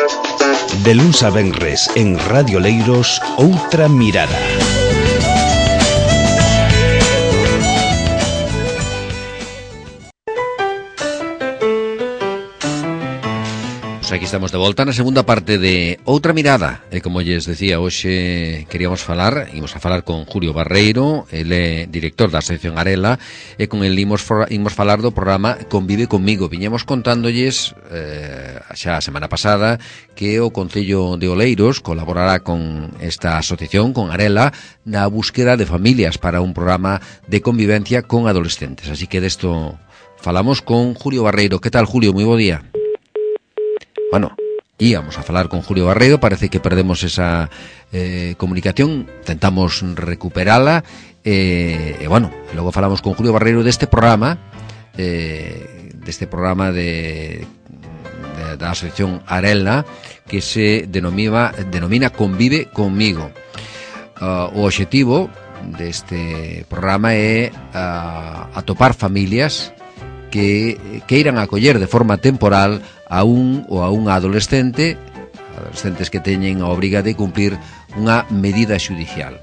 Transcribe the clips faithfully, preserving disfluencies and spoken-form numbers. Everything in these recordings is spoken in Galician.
De luns a venres en Radio Leiros, Outra Mirada. Aquí estamos de volta na segunda parte de Outra Mirada. E como lles decía, hoxe queríamos falar, imos a falar con Julio Barreiro, ele é director da Asociación Arela, e con el imos, for, imos falar do programa Convive Comigo. Viñemos contándolles eh, xa a semana pasada que o Concello de Oleiros colaborará con esta asociación, con Arela, na búsqueda de familias para un programa de convivencia con adolescentes. Así que desto falamos con Julio Barreiro. Que tal, Julio? Moi bo día. Bueno, íbamos a falar con Julio Barreiro, parece que perdemos esa eh, comunicación, tentamos recuperala, e eh, eh, bueno, logo falamos con Julio Barreiro deste programa, eh, deste programa de, de da Asociación Arela, que se denomina, denomina Convive Comigo. Uh, o obxectivo deste programa é uh, atopar familias que queiran acoller de forma temporal a un ou a unha adolescente, adolescentes que teñen a obriga de cumplir unha medida xudicial.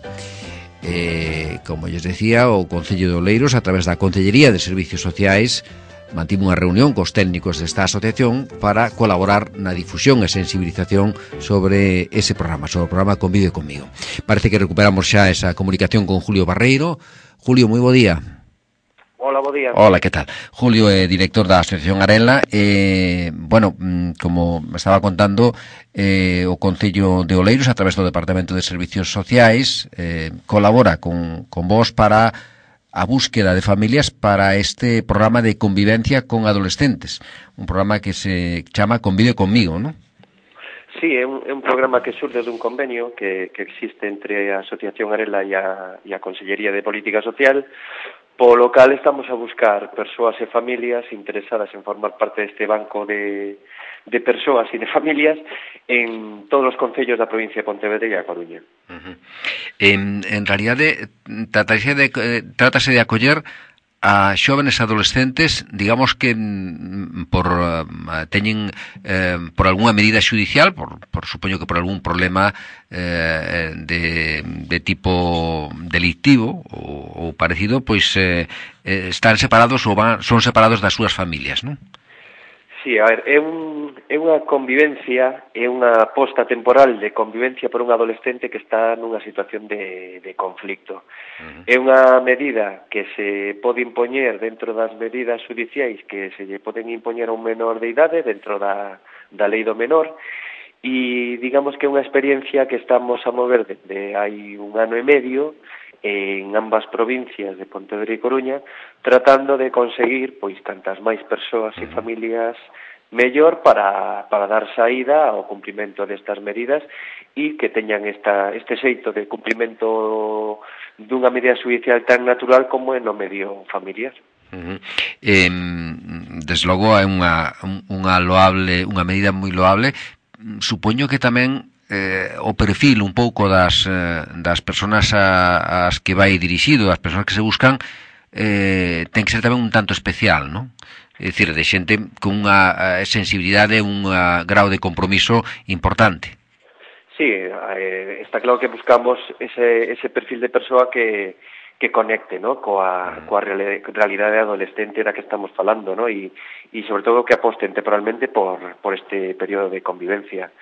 Eh, como lles decía, o Concello de Oleiros, a través da Concellería de Servicios Sociais, mantivo unha reunión cos técnicos desta asociación para colaborar na difusión e sensibilización sobre ese programa, sobre o programa Convive Comigo. Parece que recuperamos xa esa comunicación con Julio Barreiro. Julio, moi bo día. Hola, bo día. Hola, que tal? Julio é director da Asociación Arela. Eh, bueno, como me estaba contando, eh, o Concello de Oleiros, a través do Departamento de Servicios Sociais, eh, colabora con, con vos para a búsqueda de familias para este programa de convivencia con adolescentes. Un programa que se chama Convive Comigo, ¿no? Sí, é un, é un programa que surge dun convenio que, que existe entre a Asociación Arela e a, e a Consellería de Política Social, polo cal estamos a buscar persoas e familias interesadas en formar parte deste banco de, de persoas e de familias en todos os concellos da provincia de Pontevedra e a Coruña. Uh-huh. En, en realidade, tratase de, tratase de acoller a xóvenes adolescentes, digamos que por uh, teñen eh, por algunha medida xudicial, por, por supoño que por algún problema eh, de, de tipo delictivo ou, ou parecido, pois eh, eh, están separados ou van, son separados das súas familias, non? Sí, a ver, é, un, é unha convivencia, é unha posta temporal de convivencia por un adolescente que está nunha situación de, de conflicto. Uh-huh. É unha medida que se pode impoñer dentro das medidas judiciais que se lle poden impoñer a un menor de idade dentro da, da lei do menor, e digamos que é unha experiencia que estamos a mover desde hai un ano e medio en ambas provincias de Pontevedra e Coruña, tratando de conseguir pois cantas máis persoas e familias mellor para, para dar saída ao cumprimento destas medidas e que teñan esta, este xeito de cumprimento dunha medida judicial tan natural como é no medio familiar. Uh-huh. Eh, desde logo é unha, unha loable, unha medida moi loable. Supoño que tamén Eh, o perfil un pouco das, eh, das persoas a, as que vai dirixido, das persoas que se buscan, eh, ten que ser tamén un tanto especial, non? É dicir, de xente con unha sensibilidade, un grau de compromiso importante. Sí, eh, está claro que buscamos ese, ese perfil de persoa que, que conecte, ¿no? coa, uh-huh. coa realidade adolescente da que estamos falando, ¿no? E, e sobre todo que aposten temporalmente por, por este período de convivencia.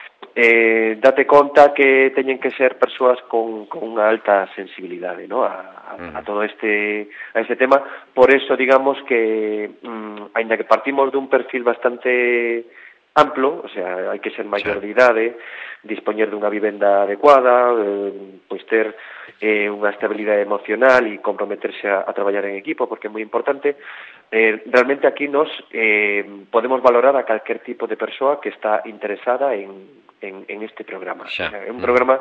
Eh, date conta que teñen que ser persoas con, con unha alta sensibilidade, ¿no? a, a, a todo este a este tema. Por eso, digamos que mm, aínda que partimos dun perfil bastante amplo, o sea, hai que ser maior de idade, dispoñer dunha vivenda adecuada, eh, pois ter eh, unha estabilidade emocional e comprometerse a, a traballar en equipo, porque é moi importante. Eh, realmente aquí nos eh, podemos valorar a calquer tipo de persoa que está interesada en, en, en este programa. O sea, é un programa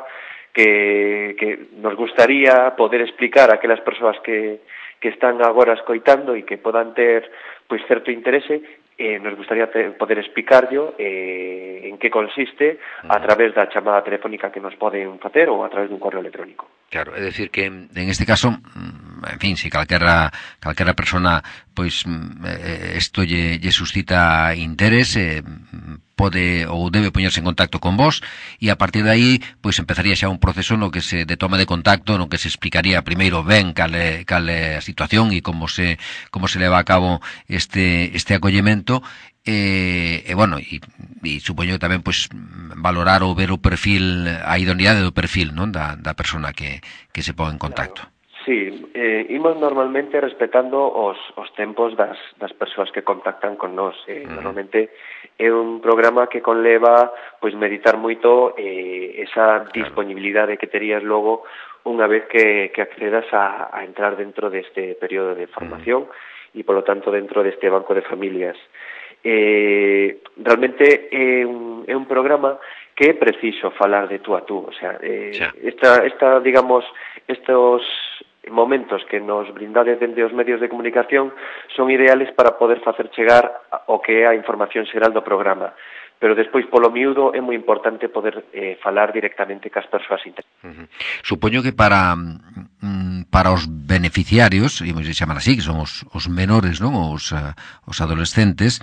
que, que nos gustaría poder explicar a aquelas persoas que, que están agora escoitando e que podan ter pois certo interese. Eh, nos gustaría te, poder explicarlo eh, en que consiste a través da chamada telefónica que nos poden facer ou a través dun correo electrónico. Claro, é dicir que en este caso, en fin, se calquera calquera persona pois isto lle, lle suscita interés, eh, pode ou debe poñerse en contacto con vos, e a partir de aí pois empezaría xa un proceso no que se de toma de contacto, no que se explicaría primeiro ben cal é, cal é a situación e como se como se leva a cabo este este acollemento. E, e bueno, e, e supoño que tamén pois valorar ou ver o perfil, a idoneidade do perfil, non, da, da persona que, que se pon en contacto. Sí, eh, imos normalmente respetando os, os tempos das, das persoas que contactan con nós. Eh, uh-huh. Normalmente é un programa que conleva pois meditar moito eh, esa disponibilidade que terías logo unha vez que, que accedas a, a entrar dentro deste período de formación uh-huh. e, polo tanto, dentro deste banco de familias. Eh, realmente é un, é un programa que é preciso falar de tú a tú. O sea, eh, esta, esta, digamos, estos momentos que nos brindades dende os medios de comunicación son ideales para poder facer chegar o que é a información xeral do programa, pero despois polo miúdo é moi importante poder eh, falar directamente cas persoas interesadas. Uh-huh. Supoño que para mm, para os beneficiarios, imos chamar así, que son os, os menores, non, os, uh, os adolescentes,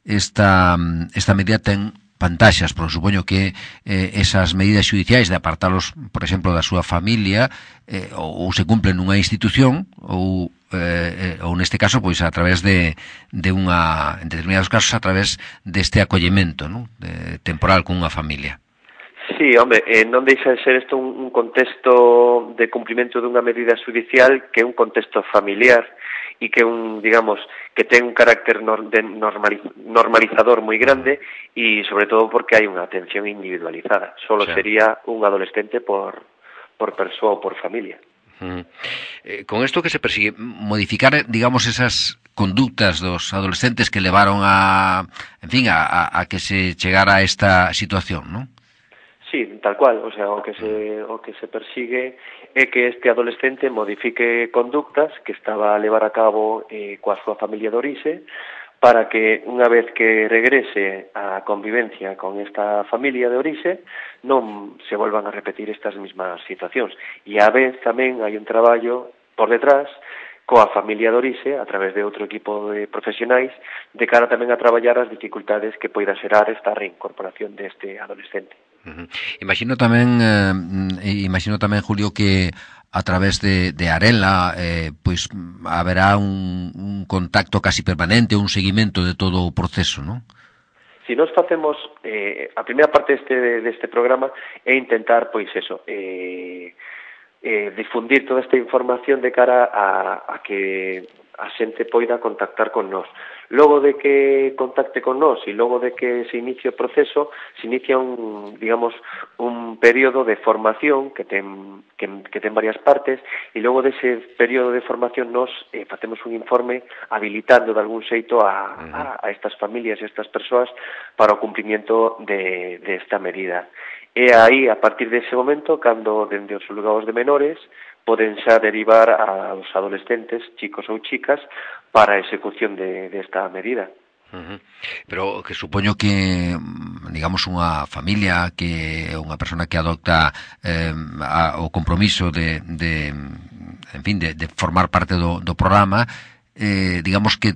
esta esta medida ten pantaxas, porque supoño que eh, esas medidas xudiciais de apartalos, por exemplo, da súa familia eh, ou, ou se cumplen nunha institución ou, eh, ou neste caso, pois a través de, de unha, en determinados casos, a través deste acollemento, non? De, temporal con unha familia. Sí, hombre, eh, non deixa de ser isto un, un contexto de cumprimento dunha medida judicial que é un contexto familiar e que un, digamos, que ten un carácter nor, de normaliz, normalizador moi grande e, sobre todo, porque hai unha atención individualizada. Solo sí. sería un adolescente por, por persoa ou por familia. Mm. Eh, con isto que se persigue, modificar, digamos, esas conductas dos adolescentes que levaron a, en fin, a, a, a que se chegara a esta situación, non? Sí, tal cual, o sea, o que se o que se persigue é que este adolescente modifique conductas que estaba a levar a cabo eh, coa súa familia de orixe para que unha vez que regrese a convivencia con esta familia de orixe non se volvan a repetir estas mismas situacións. E a vez tamén hai un traballo por detrás coa familia de orixe a través de outro equipo de profesionais de cara tamén a traballar as dificultades que poida xerar esta reincorporación deste adolescente. Uh-huh. Imagino tamén eh, imagino tamén, Julio, que a través de, de Arela eh, pois haberá un, un contacto casi permanente, un seguimento de todo o proceso, non? Si nós facemos eh, a primeira parte deste, deste programa é intentar, pois eso, eh, eh, difundir toda esta información de cara a, a que a xente poida contactar con nós. Logo de que contacte con nós e logo de que se inicie o proceso, se inicia un, digamos, un período de formación que ten, que, que ten varias partes e logo dese período de formación nós eh, facemos un informe habilitando de algún xeito a, a, a estas familias e estas persoas para o cumplimiento de, de esta medida. E aí, a partir dese momento, cando dende os xulgados de menores poden xa derivar aos adolescentes, chicos ou chicas, para a execución de, de esta medida. Uh-huh. Pero que supoño que, digamos, unha familia, que unha persona que adopta eh, a, o compromiso de, de en fin, de, de formar parte do, do programa, eh, digamos que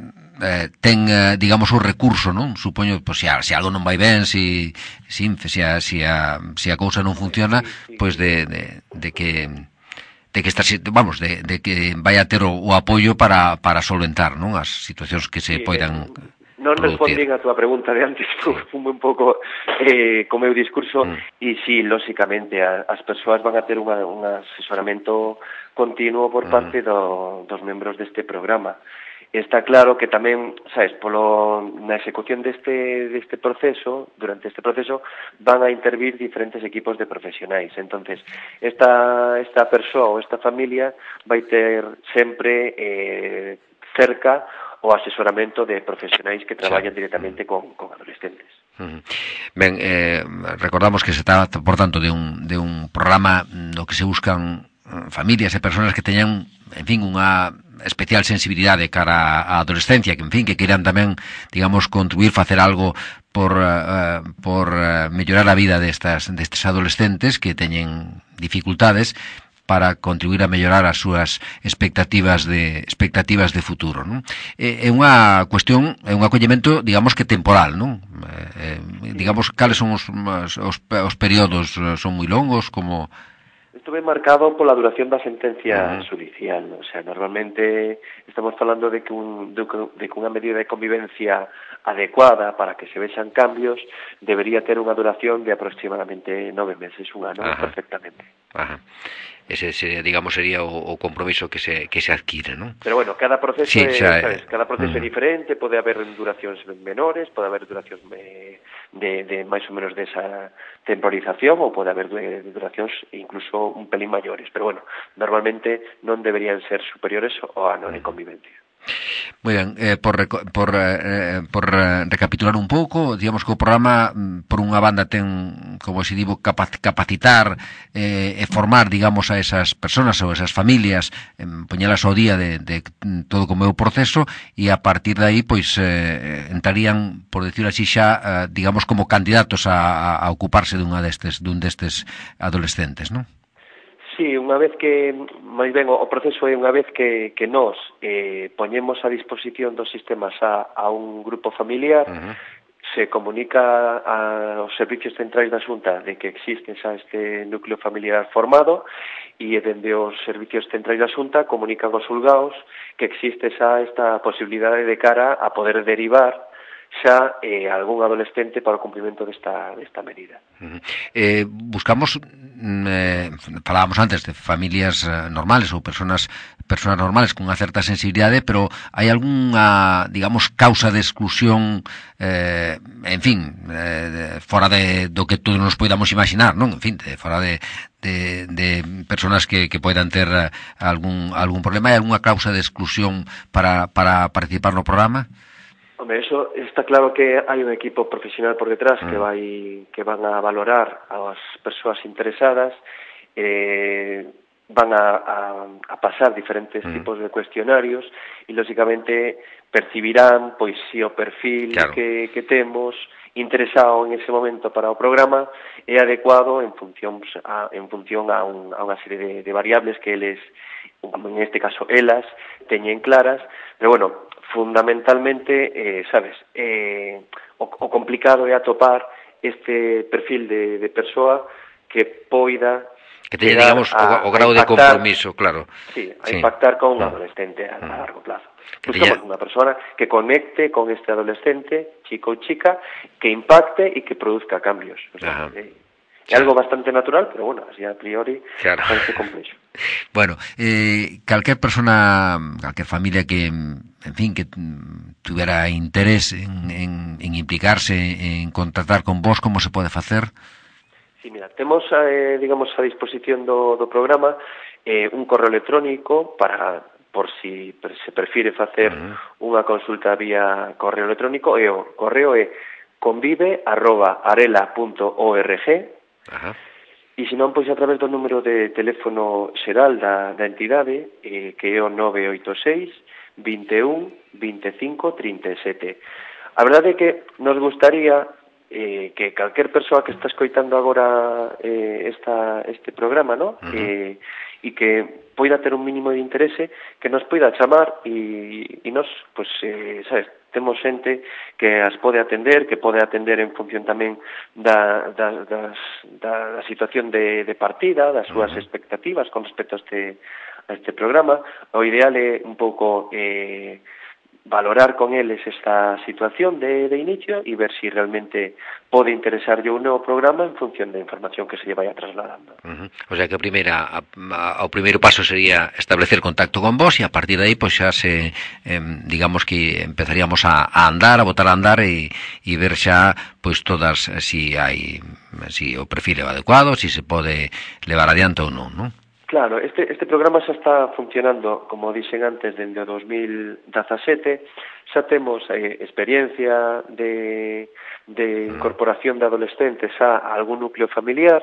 eh, ten, eh, digamos, o recurso, non? Supoño, pois, se, se algo non vai ben, se si, si, a, si, a, si a cousa non funciona, sí, sí, pois de, de, de que de que esta, vamos, de, de que vai a ter o, o apoio para, para solventar, non, as situacións que se sí, poidan eh, non respondín a túa pregunta de antes, sí. Fui un pouco eh, co meu discurso mm. e sí, lóxicamente a, as persoas van a ter unha, un asesoramento continuo por parte mm. do, dos membros deste programa. Está claro que tamén, sabes, polo, na execución deste, deste proceso, durante este proceso, van a intervir diferentes equipos de profesionais. Entonces, esta, esta persoa ou esta familia vai ter sempre eh, cerca o asesoramento de profesionais que traballan sí. directamente con, con adolescentes. Uh-huh. Ben, eh, recordamos que se trata, por tanto, de un, de un programa no que se buscan familias e persoas que teñan, en fin, unha especial sensibilidade cara á adolescencia, que, en fin, que queiran tamén, digamos, contribuir, facer algo por, uh, por uh, mellorar a vida destas, destes adolescentes que teñen dificultades, para contribuir a mellorar as súas expectativas de expectativas de futuro, non? É unha cuestión, é un acollemento, digamos que temporal, non? Eh, digamos, cales son os, os, os períodos? Son moi longos, como... Estuve marcado pola duración da sentencia uh-huh. judicial, o sea, normalmente estamos falando de que, un, de, de que unha medida de convivencia adecuada para que se vexan cambios debería ter unha duración de aproximadamente nove meses, un ano, uh-huh. perfectamente. Ajá. Ese sería, digamos, sería o, o compromiso que se que se adquire, ¿no? Pero bueno, cada proceso sí, é, xa, sabes, cada proceso uh-huh. é diferente, pode haber duracións menores, pode haber duracións de, de, de máis ou menos desa temporización, ou pode haber duracións incluso un pelín maiores, pero bueno, normalmente non deberían ser superiores ao ano de convivencia. Moi ben, eh, por, por, eh, por recapitular un pouco, digamos que o programa por unha banda ten, como se digo, capacitar eh, e formar, digamos, a esas personas ou esas familias, eh, poñelas ao día de, de todo como é o proceso, e a partir de aí, pois, eh, entrarían, por decirlo así xa, eh, digamos, como candidatos a, a ocuparse dunha destes, dun destes adolescentes, non? Sí, unha vez que, máis ben, o proceso é unha vez que, que nós eh, poñemos a disposición dos sistemas a, a un grupo familiar, uh-huh. se comunica a, aos servicios centrais da Xunta de que existe xa este núcleo familiar formado, e dende os servicios centrais da Xunta comunican aos xulgados que existe xa esta posibilidade de cara a poder derivar xa eh, algún adolescente para o cumprimento desta, desta medida. Uh-huh. Eh, buscamos, eh, falábamos antes de familias eh, normales ou personas personas normales con unha certa sensibilidade, pero hai algunha, digamos, causa de exclusión, eh, en fin, eh, fora de, do que todos nos podamos imaginar, non? En fin, de, fora de, de, de personas que, que poidan ter algún, algún problema. Hai algunha causa de exclusión para, para participar no programa? Hombre, eso está claro que hai un equipo profesional por detrás mm. que vai que van a valorar as persoas interesadas, eh, van a, a, a pasar diferentes mm. tipos de cuestionarios e, lógicamente, percibirán pois si o perfil claro. que, que temos interesado en ese momento para o programa é adecuado en función a, en función a, un, a unha serie de, de variables que eles, en este caso elas, teñen claras, pero bueno, fundamentalmente, eh, sabes, eh, o, o complicado é atopar este perfil de, de persoa que poida que teña, digamos, a, o, o grau impactar, de compromiso, claro. Sí, a sí. impactar con un no. adolescente a, a largo plazo. Buscamos teña... unha persona que conecte con este adolescente, chico ou chica, que impacte e que produzca cambios. O sea, eh, é claro. algo bastante natural, pero bueno, así a priori claro. bastante complexo. Bueno, eh, calquer persona, calquer familia que, en fin, que tuviera interés en, en, en implicarse, en contratar con vos, como se pode facer? Sí, mira, temos, eh, digamos, a disposición do, do programa eh, un correo electrónico para, por si se prefire facer uh-huh. unha consulta vía correo electrónico, e o correo é convive arroba arela punto org. Ajá. E se non, pois a través do número de teléfono xeral da, da entidade, eh, que é o nove oito seis, vinte e un, vinte e cinco, trinta e sete. A verdade é que nos gustaría eh, que calquer persoa que está escoitando agora eh, esta, este programa, ¿no? Uh-huh. eh, e que poida ter un mínimo de interese, que nos poida chamar e, e nos, pois, eh, sabes, temos xente que as pode atender, que pode atender en función tamén da, da, das, da, da situación de, de partida, das súas uh-huh. expectativas con respecto a este, a este programa. O ideal é un pouco eh, valorar con eles esta situación de, de inicio e ver si realmente pode interesarlle un novo programa en función da información que se lle vaya trasladando. Uh-huh. O sea que a primeira, a, a, o primeiro paso sería establecer contacto con vos, e a partir de aí pois xa se, eh, digamos que empezaríamos a, a andar, a botar a andar e, e ver xa pois todas, si hai, si o perfil é adecuado, si se pode levar adiante ou non, non? Claro, este, este programa xa está funcionando, como dixen antes, dende o dos mil dezasete. Xa temos eh, experiencia de, de incorporación de adolescentes a algún núcleo familiar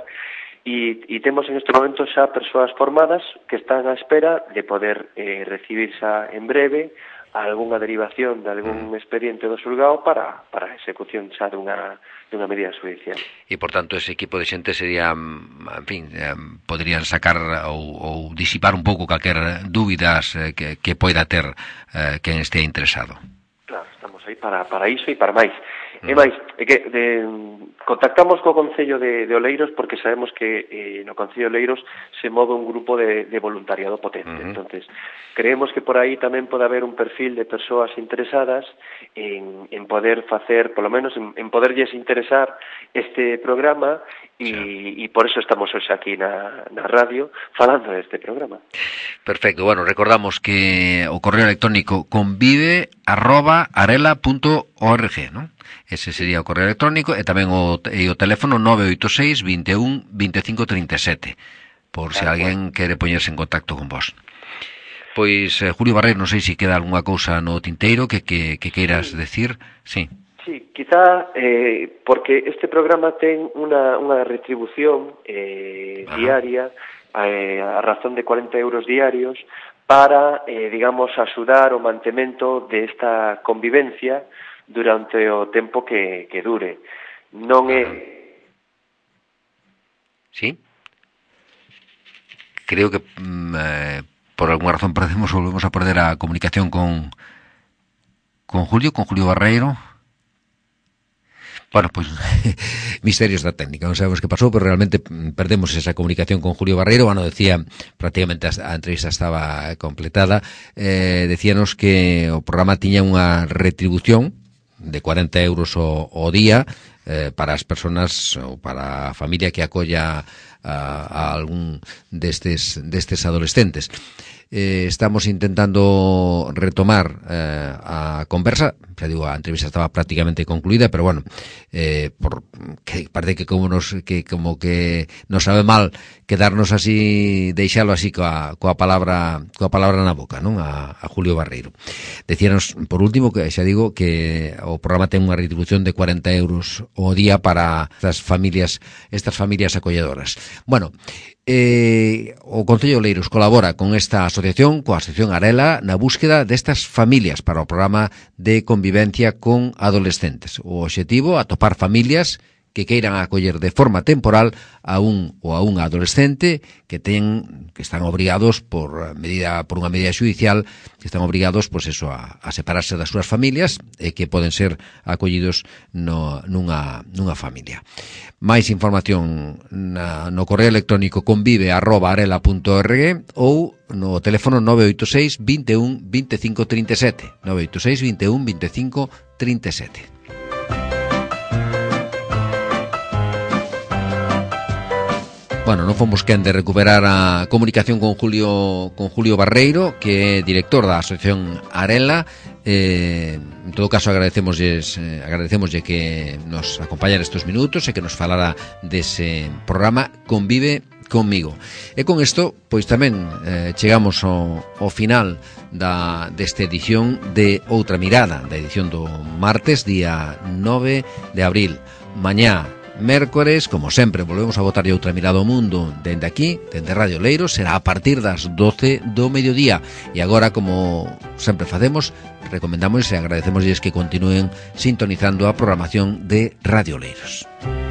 e, e temos en este momento xa persoas formadas que están á espera de poder eh, recibir xa en breve algunha derivación de algún expediente do xulgado para, para a execución xa dunha, dunha medida judicial. E, por tanto, ese equipo de xente sería, en fin, eh, poderían sacar ou, ou disipar un pouco calquer dúbidas eh, que, que poida ter eh, quen estea interesado. Claro, estamos aí para, para iso e para máis. Mm. E máis, é que de, contactamos co Concello de, de Oleiros porque sabemos que eh, no Concello de Oleiros se move un grupo de, de voluntariado potente. Uh-huh. Entonces, creemos que por aí tamén pode haber un perfil de persoas interesadas en, en poder facer, polo menos, en, en poderlles interesar este programa e, sí. e por eso estamos hoxe aquí na, na radio falando deste programa. Perfecto. Bueno, recordamos que o correo electrónico convive arroba arela punto org, ¿no? Ese sería o correo electrónico e tamén o, e o teléfono nove oito seis, veintiún, veinticinco, treinta e sete por se ah, alguén bueno. quere poñerse en contacto con vos. Pois, eh, Julio Barreiro, non sei se queda algunha cousa no tinteiro que, que, que queiras sí. decir. Sí. Sí, quizá eh, porque este programa ten unha, unha retribución eh, diaria eh, a razón de cuarenta euros diarios para, eh, digamos, axudar o mantemento desta convivencia durante o tempo que, que dure. Non é... Sí? Creo que mm, eh, por alguna razón parecemos volvemos a perder a comunicación con con Julio, con Julio Barreiro. Bueno, pues misterios da técnica, non sabemos que pasou, pero realmente perdemos esa comunicación con Julio Barreiro. Bueno, decía, prácticamente a entrevista estaba completada, eh, decíanos que o programa tiña unha retribución de cuarenta euros o, o día eh, para as personas ou para a familia que acolla a, a algún destes, destes adolescentes. Eh, estamos intentando retomar eh, a conversa, xa digo, a entrevista estaba prácticamente concluída, pero bueno, eh, por que parece que como nos que como que nos sabe mal quedarnos así, deixalo así coa, coa palabra coa palabra na boca, non? A, a Julio Barreiro. Decíanos, por último, que xa digo que o programa ten unha retribución de cuarenta euros o día para estas familias, estas familias acolledoras. Bueno, Eh, o Concello de Oleiros colabora con esta asociación, coa Asociación Arela, na búsqueda destas familias para o programa de convivencia con adolescentes. O obxectivo, atopar familias que queiran acoller de forma temporal a un ou a unha adolescente que ten que están obrigados por medida por unha medida xudicial, que están obrigados pois eso a, a separarse das súas familias e que poden ser acollidos no, nunha nunha familia. Mais información na, no correo electrónico convive arroba arela punto org ou no teléfono nove oito seis, veintiún, veinticinco, treinta e sete nove oito seis, veintiún, veinticinco, treinta e sete. Bueno, non fomos quen de recuperar a comunicación con Julio con Julio Barreiro, que é director da Asociación Arela. Eh, en todo caso agradecemosles eh, agradecemoslle que nos acompañara estes minutos e que nos falara dese programa Convive Conmigo. E con isto, pois tamén eh, chegamos ao, ao final da desta edición de Outra Mirada, da edición do martes, día nove de abril. Mañá mércores, como sempre, volvemos a botarlle outra mirada ao mundo dende aquí, dende Radio Oleiros, será a partir das doce do mediodía. E agora, como sempre facemos, recomendamos e agradecemosles que continúen sintonizando a programación de Radio Oleiros.